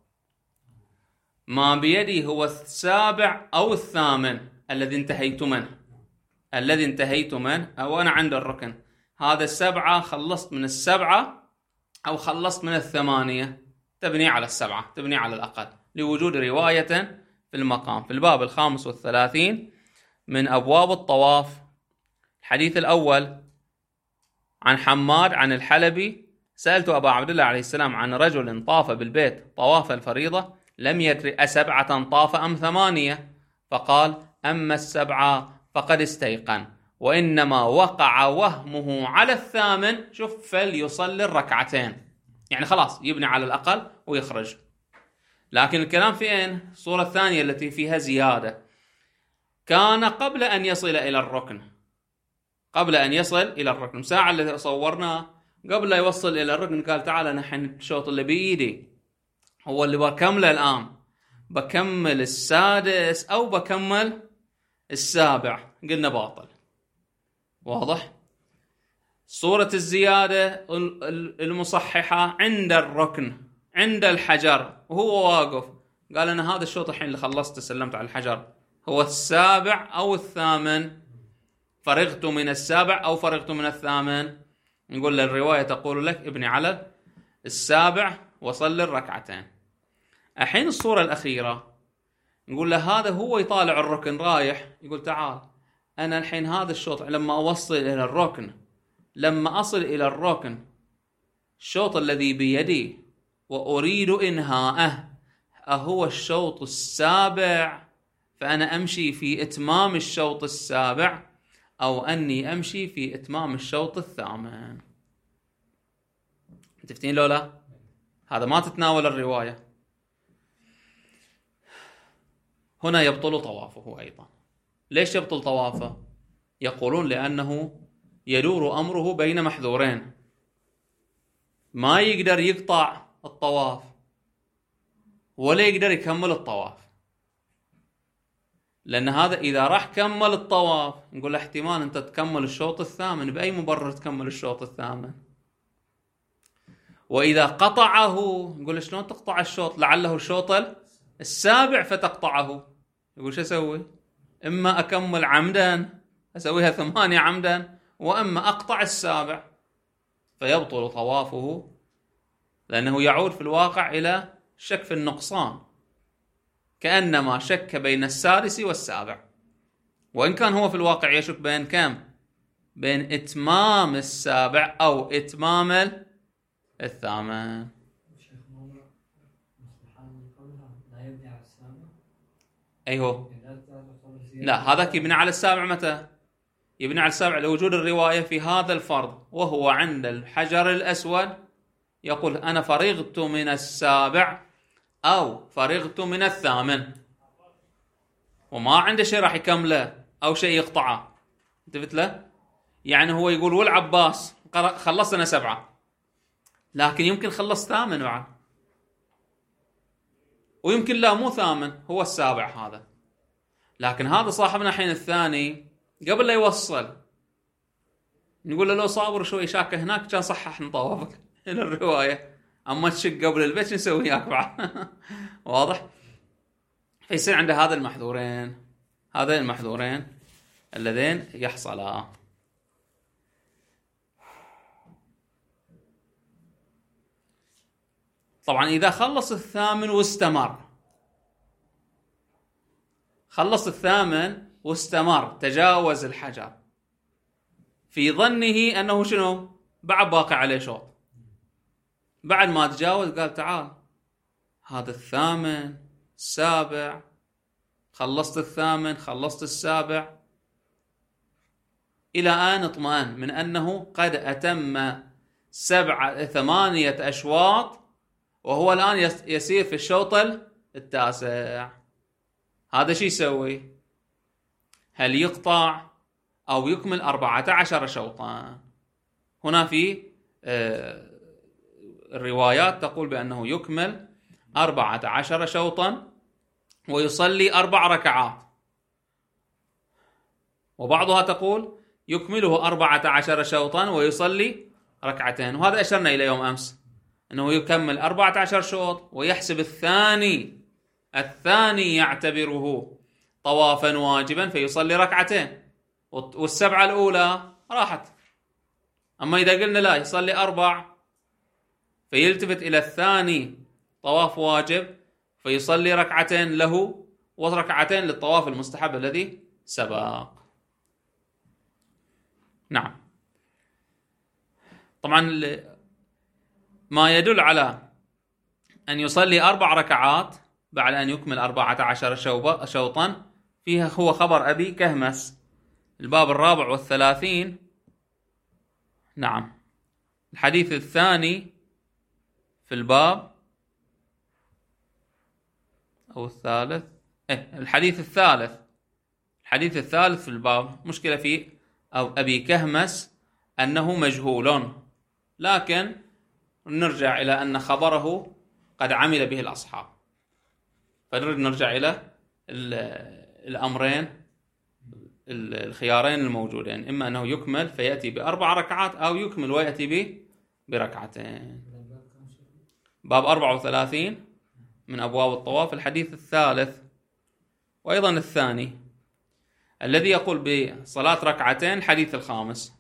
ما بيدي هو السابع أو الثامن الذي انتهيت منه الذي انتهيت منه أو أنا عند الركن، هذا السبعة خلصت من السبعة أو خلصت من الثمانية، تبني على السبعة، تبني على الأقل، لوجود رواية في المقام في الباب الخامس والثلاثين من أبواب الطواف. الحديث الأول عن حماد عن الحلبي: سألت أبا عبد الله عليه السلام عن رجل طاف بالبيت طواف الفريضة لم يدر أسبعة طاف أم ثمانية، فقال: أما السبعة فقد استيقن، وإنما وقع وهمه على الثامن، شوف، فليصلي الركعتين، يعني خلاص يبني على الأقل ويخرج. لكن الكلام في أين؟ الصورة الثانية التي فيها زيادة، كان قبل أن يصل إلى الركن قبل أن يصل إلى الركن ساعة اللي صورناه قبل لا يوصل إلى الركن، قال تعال نحن الشوط اللي بإيدي هو اللي بكمله الآن، بكمل السادس أو بكمل السابع، قلنا باطل. واضح؟ صورة الزيادة المصححة عند الركن عند الحجر وهو واقف، قال أنا هذا الشوط الحين اللي خلصت سلمت على الحجر هو السابع أو الثامن، فرغت من السابع أو فرغت من الثامن، نقول له الرواية تقول لك ابني على السابع وصل الركعتين. الحين الصورة الأخيرة نقول له هذا هو يطالع الركن رايح، يقول تعال أنا الحين هذا الشوط لما أوصل إلى الركن لما أصل إلى الركن الشوط الذي بيدي وأريد إنهاءه أهو الشوط السابع، فأنا أمشي في إتمام الشوط السابع أو أني أمشي في إتمام الشوط الثامن. تفتين لولا؟ هذا ما تتناول الرواية. هنا يبطل طوافه أيضا. ليش يبطل طوافه؟ يقولون لأنه يدور أمره بين محذورين، ما يقدر يقطع الطواف ولا يقدر يكمل الطواف، لأن هذا إذا راح كمل الطواف نقول له احتمال أنت تكمل الشوط الثامن، بأي مبرر تكمل الشوط الثامن؟ وإذا قطعه نقول له شلون تقطع الشوط؟ لعله الشوط السابع فتقطعه. يقول شو أسوي؟ إما أكمل عمدا أسويها ثمانية عمدا، وأما أقطع السابع، فيبطل طوافه لأنه يعود في الواقع إلى شك في النقصان، كأنما شك بين السادس والسابع، وإن كان هو في الواقع يشك بين كم؟ بين إتمام السابع أو إتمام الثامن. أيوه، لا هذاك يبني على السابع متى؟ يبني على السابع لوجود الرواية في هذا الفرض، وهو عند الحجر الأسود يقول أنا فرغت من السابع أو فرغت من الثامن، وما عنده شيء راح يكمله أو شيء يقطعه. انتبهت له؟ يعني هو يقول والعباس خلصنا سبعة، لكن يمكن خلص ثامن بعد، ويمكن لا مو ثامن هو السابع هذا، لكن هذا صاحبنا حين الثاني قبل لا يوصل نقول له لو صابر شوي شاك هناك كان صحح نطوفك إلى الرواية، أما تشك قبل البيت شو نسوي وياك بعد؟ واضح؟ فيصير عنده هذا المحذورين، هذين المحذورين اللذين يحصلا. طبعا إذا خلص الثامن واستمر، خلص الثامن واستمر تجاوز الحجر في ظنه أنه شنو بعد باقي عليه شوط، بعد ما تجاوز قال تعال هذا الثامن السابع، خلصت الثامن خلصت السابع، إلى أن اطمأن من أنه قد أتم سبعة ثمانية أشواط وهو الآن يسير في الشوط التاسع. هذا شي يسوي؟ هل يقطع أو يكمل أربعة عشر شوطا؟ هنا في الروايات تقول بأنه يكمل أربعة عشر شوطا ويصلي أربع ركعات، وبعضها تقول يكمله أربعة عشر شوطا ويصلي ركعتين. وهذا أشرنا إلى يوم أمس أنه يكمل أربعة عشر شوط ويحسب الثاني الثاني يعتبره طوافا واجبا فيصلي ركعتين، والسبعة الأولى راحت. أما إذا قلنا لا يصلي أربع فيلتفت إلى الثاني طواف واجب فيصلي ركعتين له وركعتين للطواف المستحب الذي سبق. نعم. طبعا ما يدل على أن يصلي أربع ركعات بعد أن يكمل أربعة عشر شوطا فيها هو خبر أبي كهمس الباب الرابع والثلاثين. نعم. الحديث الثاني في الباب أو الثالث إيه الحديث الثالث الحديث الثالث في الباب مشكلة فيه أو أبي كهمس أنه مجهول، لكن نرجع إلى أن خبره قد عمل به الأصحاب، فنريد نرجع إلى الأمرين الخيارين الموجودين، إما أنه يكمل فيأتي بأربع ركعات أو يكمل ويأتي به بركعتين. باب أربعة وثلاثين من أبواب الطواف الحديث الثالث وأيضا الثاني الذي يقول بصلاة ركعتين. الحديث الخامس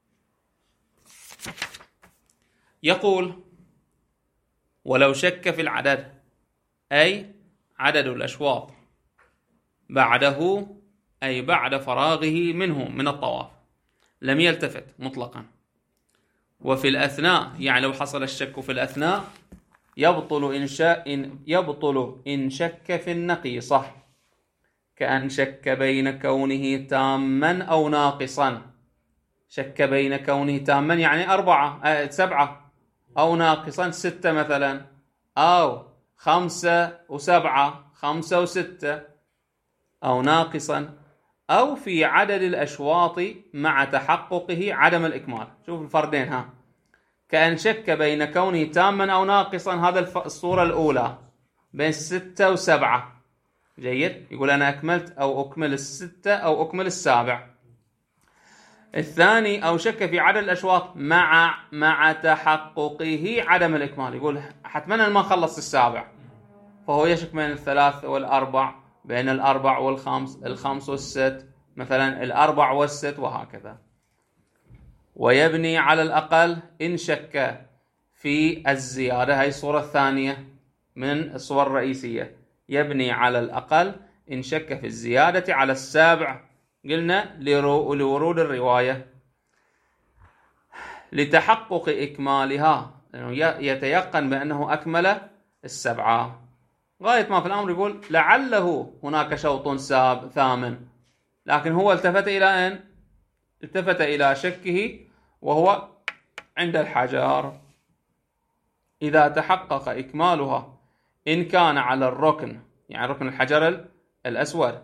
يقول ولو شك في العدد أي عدد الأشواط بعده أي بعد فراغه منه من الطواف لم يلتفت مطلقا، وفي الأثناء يعني لو حصل الشك في الأثناء يبطل إن, شاء إن يبطل إن شك في النقيصة، كأن شك بين كونه تاما أو ناقصا. شك بين كونه تاما يعني أربعة آه سبعة أو ناقصا ستة مثلا، أو خمسة وسبعة خمسة وستة، أو ناقصا أو في عدد الأشواط مع تحققه عدم الإكمال. شوف الفردين ها، كأن شك بين كونه تاما أو ناقصا، هذا الصورة الأولى بين ستة وسبعة. جيد، يقول أنا أكملت أو أكمل الستة أو أكمل السابع. الثاني أو شك في عدد الأشواط مع مع تحققه عدم الإكمال، يقول حتما ما خلص السابع، فهو يشك بين الثلاث والأربع، بين الأربع والخمس، الخمس والست مثلا، الأربع والست، وهكذا. ويبني على الأقل إن شك في الزيادة، هاي الصورة الثانية من الصور الرئيسية. يبني على الأقل إن شك في الزيادة على السابع، قلنا لورود الرواية لتحقق إكمالها، يتيقن بأنه أكمل السبعة. غاية ما في الأمر يقول لعله هناك شوط ساب ثامن، لكن هو التفت إلى أن التفت إلى شكه وهو عند الحجر. إذا تحقق إكمالها إن كان على الركن، يعني ركن الحجر الأسود،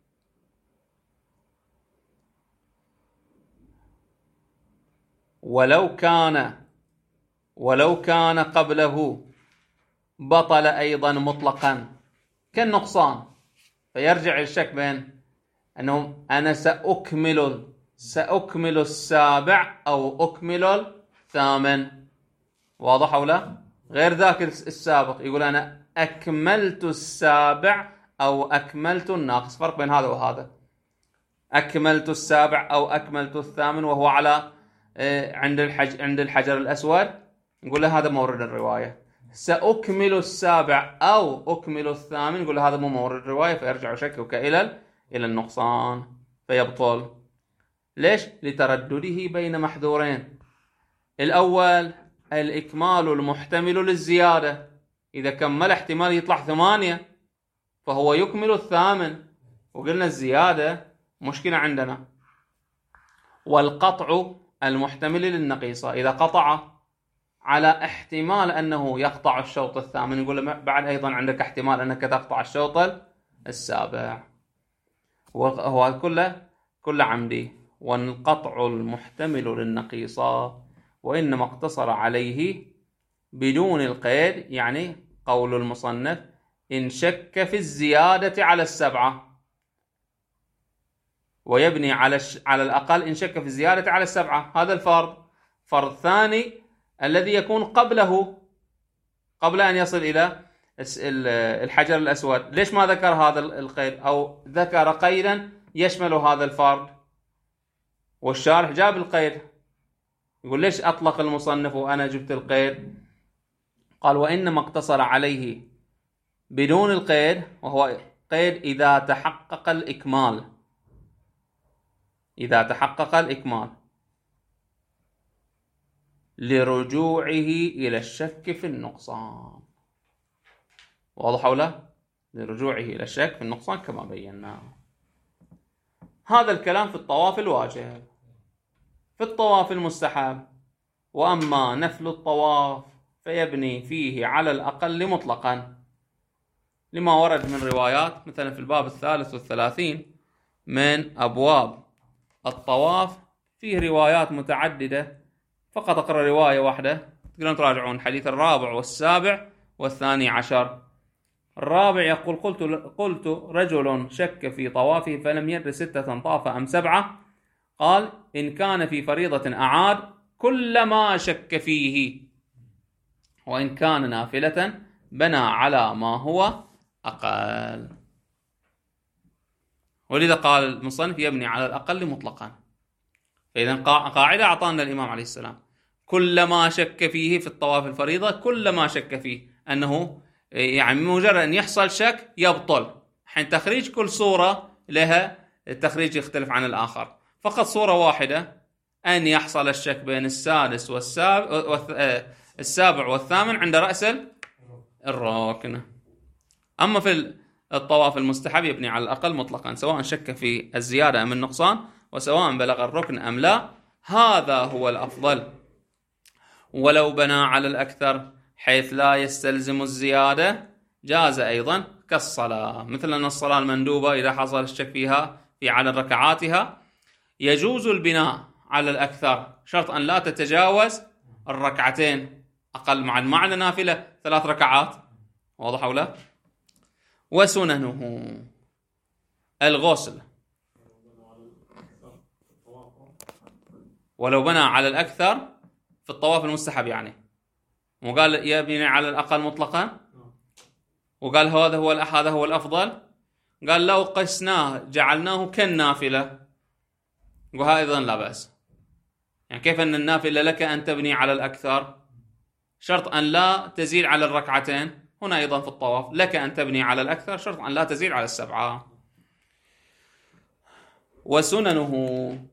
ولو كان ولو كان قبله بطل أيضا مطلقا كالنقصان، فيرجع الشك بين أنهم أنا سأكمل سأكمل السابع أو أكمل الثامن. واضح أو لا؟ غير ذاك السابق يقول أنا أكملت السابع أو أكملت الناقص، فرق بين هذا وهذا. أكملت السابع أو أكملت الثامن وهو على عند الحج عند الحجر الأسود، نقول له هذا مورد الرواية. سأكمل السابع أو أكمل الثامن، نقول له هذا مو مورد الرواية، فيرجع شكك إلى إلى النقصان فيبطل. ليش؟ لتردده بين محذورين. الأول الإكمال المحتمل للزيادة، إذا كمل احتمال يطلع ثمانية فهو يكمل الثامن، وقلنا الزيادة مشكلة عندنا. والقطع المحتمل للنقيصة، إذا قطع على احتمال أنه يقطع الشوط الثامن، يقول بعد أيضا عندك احتمال أنك تقطع الشوط السابع، وهو كله كله عمدي. والقطع المحتمل للنقيصة وإنما اقتصر عليه بدون القيد، يعني قول المصنف إن شك في الزيادة على السبعة، ويبني على على الأقل إن شك في الزيادة على السبعة. هذا الفرض. فرض ثاني الذي يكون قبله، قبل أن يصل إلى الحجر الأسود. ليش ما ذكر هذا القيد أو ذكر قيدا يشمل هذا الفرض؟ والشارح جاب القيد. يقول ليش أطلق المصنف وأنا جبت القيد؟ قال وإنما اقتصر عليه بدون القيد، وهو قيد إذا تحقق الإكمال. إذا تحقق الإكمال لرجوعه إلى الشك في النقصان. واضح ولا؟ لرجوعه إلى الشك في النقصان كما بينا. هذا الكلام في الطواف الواجب. في الطواف المستحب، وأما نفل الطواف فيبني فيه على الأقل مطلقا، لما ورد من روايات، مثلا في الباب الثالث والثلاثين من أبواب الطواف فيه روايات متعددة، فقط أقرأ رواية واحدة، تقدرون تراجعون الحديث الرابع والسابع والثاني عشر. الرابع يقول قلت قلت رجل شك في طوافه فلم يدر ستة طاف أم سبعة، قال إن كان في فريضة أعاد كل ما شك فيه، وإن كان نافلة بنى على ما هو أقل. ولذا قال المصنف يبني على الأقل مطلقا. فإذا قاعدة أعطانا الإمام عليه السلام كل ما شك فيه في الطواف الفريضة، كل ما شك فيه أنه يعني مجرد أن يحصل شك يبطل. حين تخريج كل صورة لها التخريج يختلف عن الآخر. فقط صورة واحدة أن يحصل الشك بين السادس والسابع السابع والثامن عند رأس الركن. أما في الطواف المستحب يبني على الأقل مطلقا، سواء شك في الزيادة أم النقصان، وسواء بلغ الركن أم لا، هذا هو الأفضل. ولو بنى على الأكثر حيث لا يستلزم الزيادة جاز أيضا، كالصلاة. مثل أن الصلاة المندوبة إذا حصل الشك فيها في عدد ركعاتها يجوز البناء على الأكثر، شرط أن لا تتجاوز الركعتين، أقل مع المعنى نافلة ثلاث ركعات. واضح أو لا؟ وسننه الغسل، ولو بنى على الأكثر في الطواف المستحب يعني، وقال يبني على الأقل مطلقا، وقال هذا هو هذا هو الأفضل. قال لو قسناه جعلناه كالنافلة، وهذا أيضا لا بأس. يعني كيف أن النافلة لك أن تبني على الأكثر، شرط أن لا تزيد على الركعتين. هنا أيضا في الطواف لك أن تبني على الأكثر، شرط أن لا تزيد على السبعة. وسننه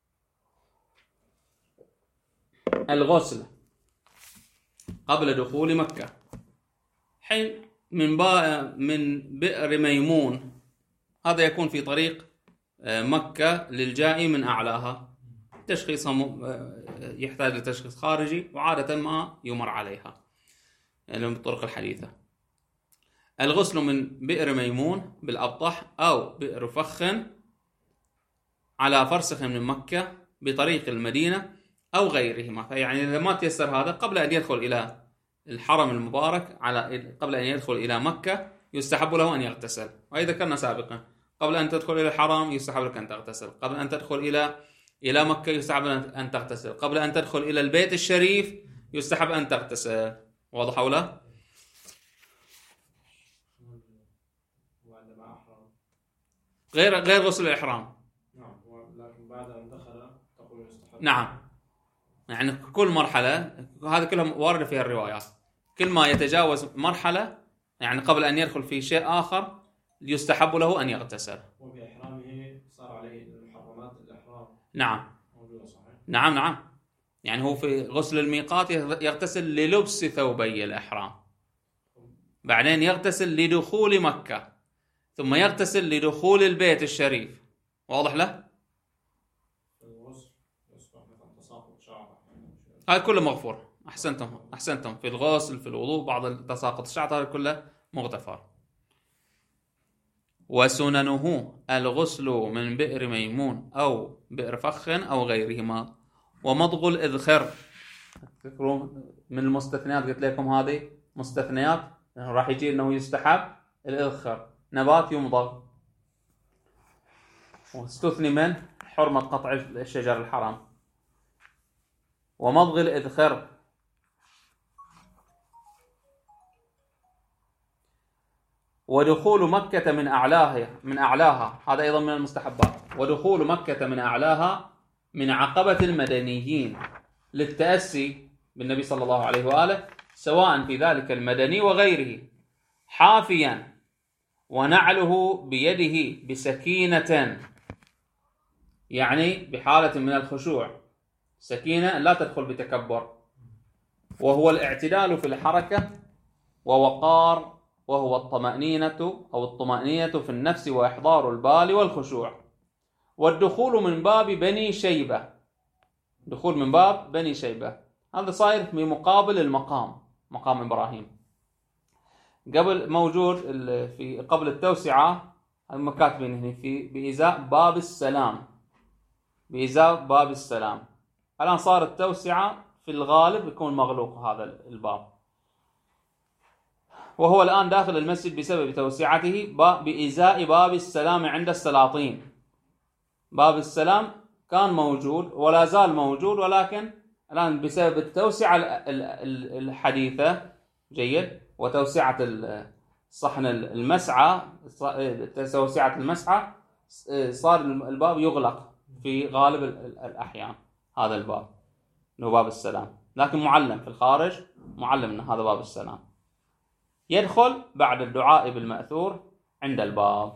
الغسل قبل دخول مكة، حين من من بئر ميمون، هذا يكون في طريق مكة للجائي من أعلاها، تشخيصها يحتاج لتشخيص خارجي، وعادة ما يمر عليها يعني بالطرق الحديثة. الغسل من بئر ميمون بالأبطح أو بئر فخ على فرسخ من مكة بطريق المدينة أو غيرهما. فيعني إذا ما تيسر هذا قبل أن يدخل إلى الحرم المبارك، على قبل أن يدخل إلى مكة يستحب له أن يغتسل. وهذا ذكرنا سابقا قبل أن تدخل إلى الحرم يستحب لك أن تغتسل، قبل أن تدخل إلى إلى مكة يستحب أن تغتسل، قبل أن تدخل إلى البيت الشريف يستحب أن تغتسل. واضح أو لا؟ غير غير غسل الإحرام. نعم، لكن بعد أن دخل تقول يستحب. نعم، يعني كل مرحلة هذا كلها واردة فيها الروايات، كل ما يتجاوز مرحلة يعني قبل أن يدخل في شيء آخر يستحب له أن يغتسل. وبإحرامه صار عليه محرمات الإحرام. نعم موجودة صحيح؟ نعم نعم، يعني هو في غسل الميقات يغتسل للبس ثوبي الإحرام، بعدين يغتسل لدخول مكة، ثم يغتسل لدخول البيت الشريف. واضح له؟ الغسل يصبح مثلا تساقط شعر. هذا كله مغفور. أحسنتم أحسنتم في الغسل، في الوضوء، بعض التساقط الشعر هذا كله مغتفر. وسننه الغسل من بئر ميمون أو بئر فخ أو غيرهما، ومضغ الإذخر. تذكرون من المستثنيات قلت لكم هذه مستثنيات راح يجي أنه يستحب الإذخر، نبات يمضغ، واستثني من حرمة قطع الشجر الحرام. ومضغ الإذخر ودخول مكة من أعلاها من أعلاها هذا أيضا من المستحبات. ودخول مكة من أعلاها من عقبة المدنيين للتأسي بالنبي صلى الله عليه وآله، سواء في ذلك المدني وغيره، حافيا ونعله بيده بسكينة، يعني بحالة من الخشوع، سكينة لا تدخل بتكبر، وهو الاعتدال في الحركة، ووقار وهو الطمأنينة أو الطمأنينة في النفس وإحضار البال والخشوع. والدخول من باب بني شيبة، دخول من باب بني شيبة هذا صاير في مقابل المقام، مقام إبراهيم. قبل موجود في قبل التوسعة هم كاتبين هنا في بإزاء باب السلام، بإزاء باب السلام. الآن صار التوسعة في الغالب يكون مغلوق هذا الباب، وهو الآن داخل المسجد بسبب توسعته بإزاء باب السلام عند السلاطين. باب السلام كان موجود ولا زال موجود، ولكن الآن بسبب التوسعة الحديثة جيد، وتوسعة صحن المسعى، توسعة المسعى، صار الباب يغلق في غالب الأحيان. هذا الباب هو باب السلام، لكن معلم في الخارج، معلم أن هذا باب السلام. يدخل بعد الدعاء بالمأثور عند الباب.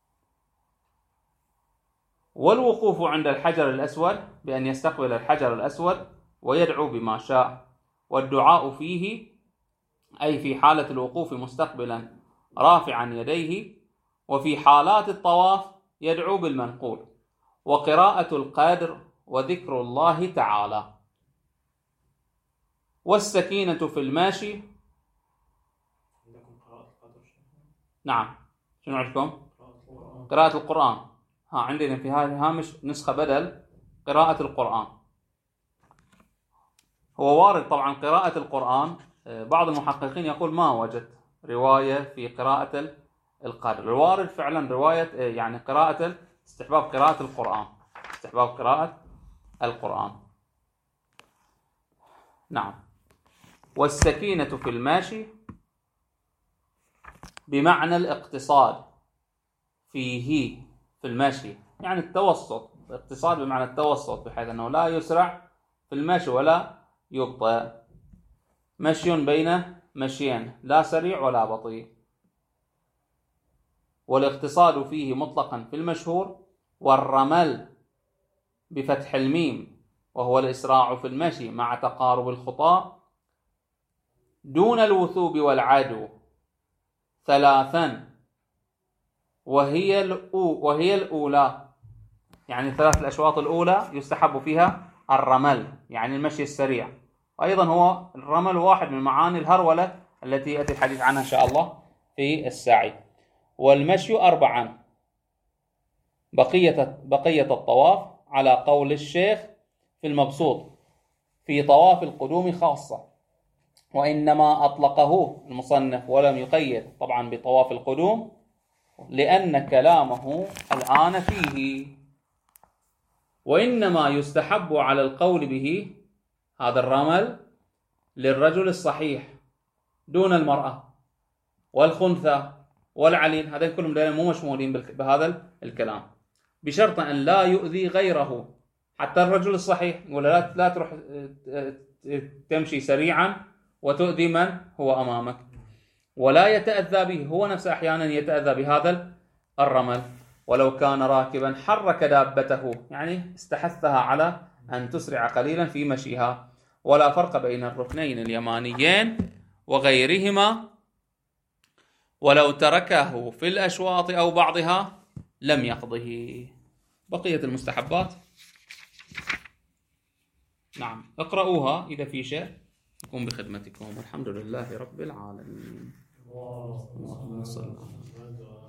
والوقوف عند الحجر الأسود بأن يستقبل الحجر الأسود ويدعو بما شاء، والدعاء فيه أي في حالة الوقوف مستقبلا رافعا يديه، وفي حالات الطواف يدعو بالمنقول، وقراءة القدر وذكر الله تعالى. والسكينة في الماشي. نعم، شنو عندكم؟ قراءة القرآن. ها عندنا في هذا الهامش نسخة بدل قراءة القرآن. هو وارد طبعا قراءة القرآن، بعض المحققين يقول ما وجد رواية في قراءة القدر. الوارد فعلا رواية يعني قراءة استحباب قراءة القرآن، استحباب قراءة القرآن. نعم. والسكينة في الماشي بمعنى الاقتصاد فيه، في المشي يعني التوسط، الاقتصاد بمعنى التوسط، بحيث أنه لا يسرع في المشي ولا يبطئ، مشي بين مشيين، لا سريع ولا بطيء. والاقتصاد فيه مطلقا في المشهور. والرمل بفتح الميم وهو الإسراع في المشي مع تقارب الخطى دون الوثوب والعدو ثلاثا، وهي وهي الأولى، يعني ثلاث الأشواط الأولى يستحب فيها الرمل يعني المشي السريع، وأيضا هو الرمل واحد من معاني الهرولة التي يأتي الحديث عنها إن شاء الله في السعي. والمشي أربعا بقية بقية الطواف على قول الشيخ في المبسوط في طواف القدوم خاصة، وإنما أطلقه المصنف ولم يقيد طبعا بطواف القدوم لأن كلامه الآن فيه، وإنما يستحب على القول به هذا الرمل للرجل الصحيح دون المرأة والخنثى والعليل، هذين كلهم مو مشمولين بهذا الكلام، بشرط أن لا يؤذي غيره. حتى الرجل الصحيح يقول لا لا تروح تمشي سريعا وتؤذي من هو أمامك، ولا يتأذى به، هو نفسه أحيانا يتأذى بهذا الرمل. ولو كان راكبا حرك دابته، يعني استحثها على أن تسرع قليلا في مشيها. ولا فرق بين الركنين اليمانيين وغيرهما، ولو تركه في الأشواط أو بعضها لم يقضه. بقية المستحبات نعم اقرأوها إذا في شيء يكون بخدمتكم. الحمد لله رب العالمين. اللهم صل على